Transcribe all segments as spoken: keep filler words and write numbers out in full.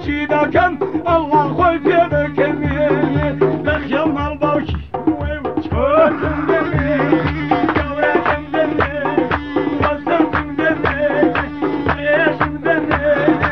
ماشي دكم الله خوي في ذكم لخيل مال باوشي ويوتشون دوركم دني وصلكم دني ليشم دني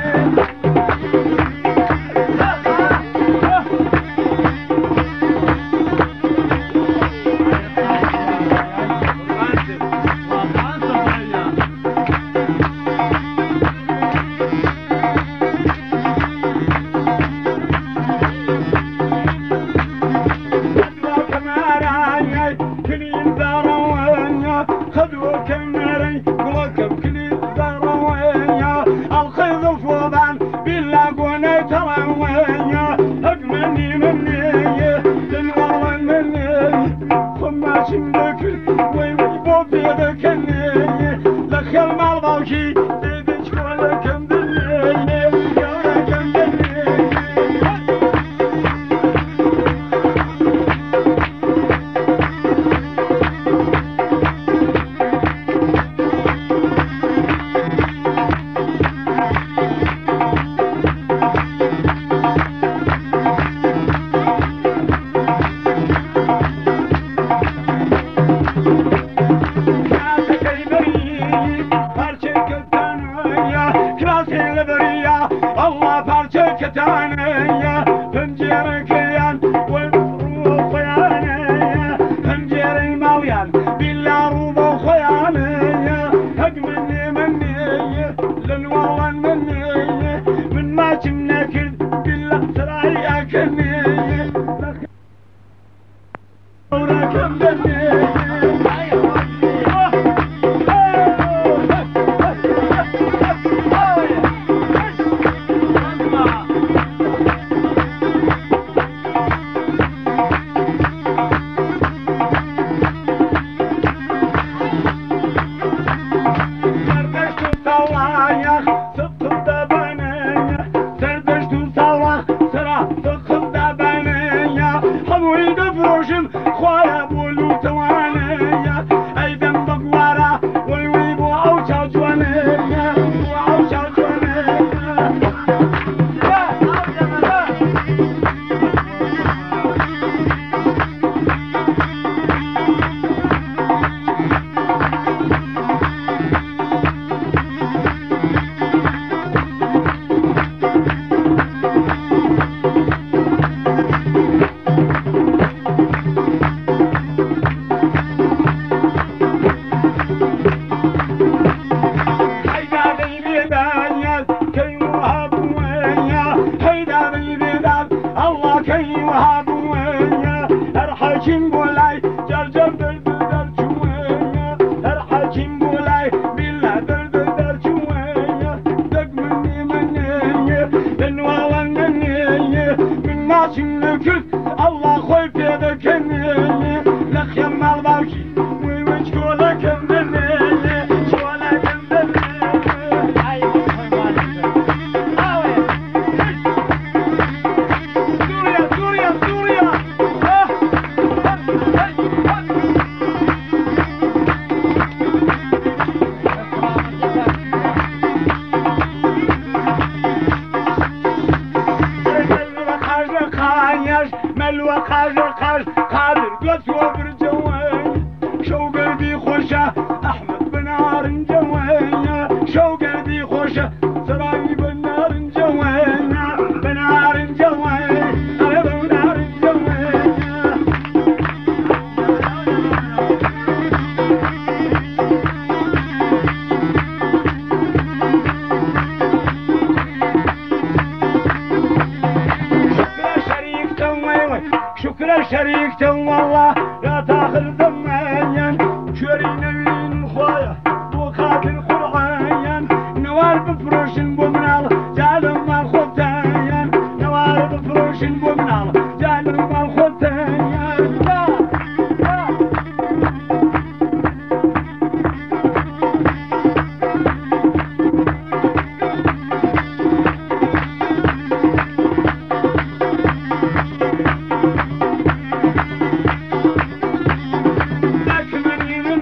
شكرا شريكته والله لا تاخذ ذميا شري نبيل مخايا وخاتل قرعيا نوال بفروش بمنال جالم مال خطايا نوال بفروش بمنال جالم مال خطايا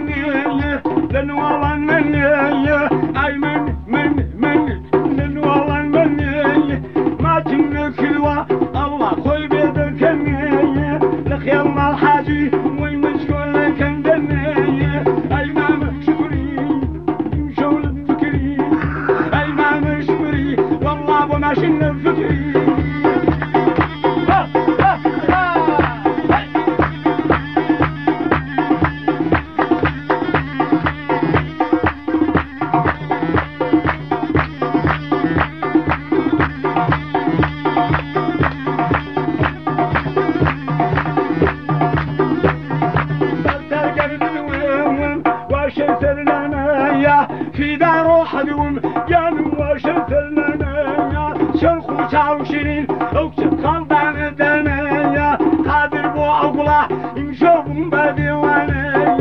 من من من من والله ماشي فكري في دار وحدهم جانوا وشتلنا شنخو شاوشين وكتب خلطان دنيا قادر بو عقله يمشوفهم بديوانيا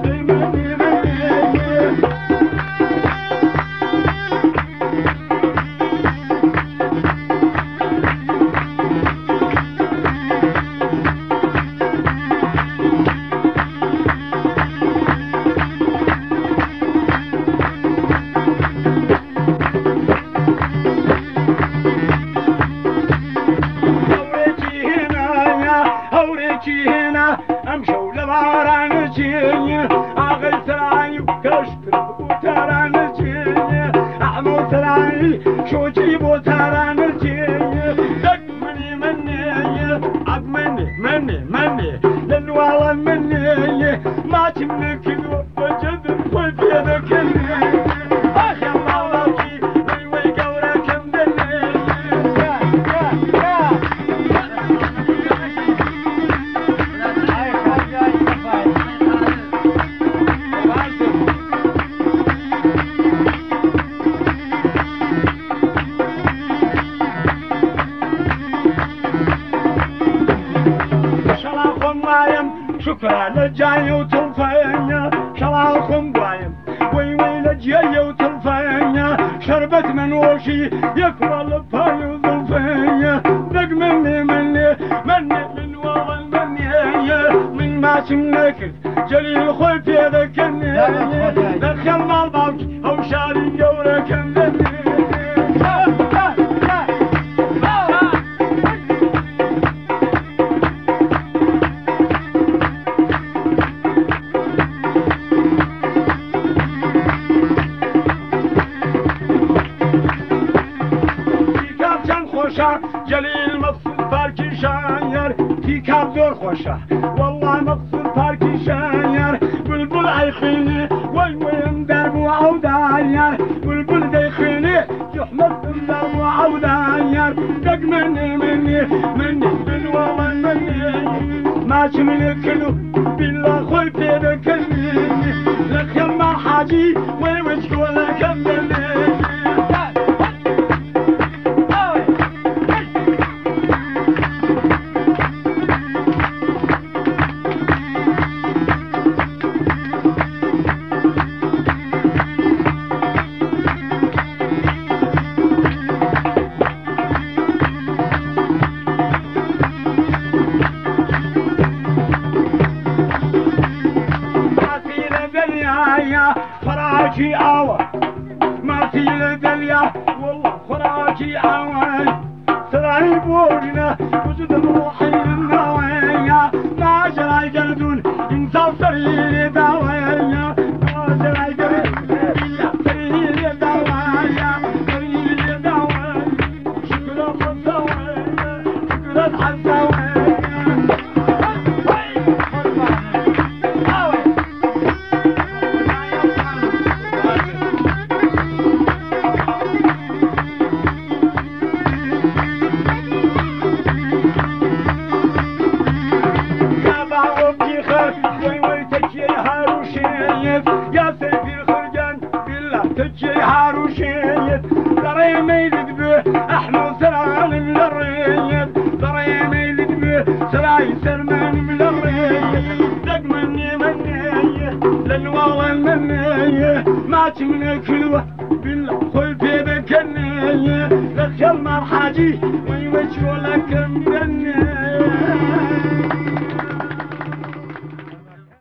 امشوا لمارانجي اغل سراي وكشكر وترانجي احمو سراي شو جيبو ترانجي دق مني مني عق مني مني مني للوالا مني ما تملك وجد خذ يدك اخ يا مولاكي وي قورك مدلي شكرا لجاي وتلفينا شراكم بايم وي وي لجاي وتلفينا شربت من وشي يكبر الفاي وظلفينا دق مني مني مني من ورا مني من ما تملكت جليل خوي في ذكرني دخل مال بابك او شاري قورك مني جليل مقصود باركي شاير في كاب دور خوشه والله مقصود باركي شاير بلبل عيخيني وي وي درب وعوداير بلبل ديخيني يحمد درب وعوداير دق مني مني مني من والله مني ما تملك له بالله خوي بيدك لك يما حاجي وي وجهك لك مني فراجي عوى ما في لدليا والله فراجي عوى سراي بورنا وجد روحي النوايا ما جراي قلدون انسان سريري دوايا ما جراي قلدون سريري دوايا سريري دوايا شكرا حساويا شكرا حساويا يا سيدي الخرجان بالله تجي هاروشيت ترى ميلد به احلو سرعان من الريت ترى ميلد به سراي سرمان من الريت دق مني مني للوالا مني ما تملك الوه بالله خوي بيدك النية لك يما الحاجي ويوجهوا لك مني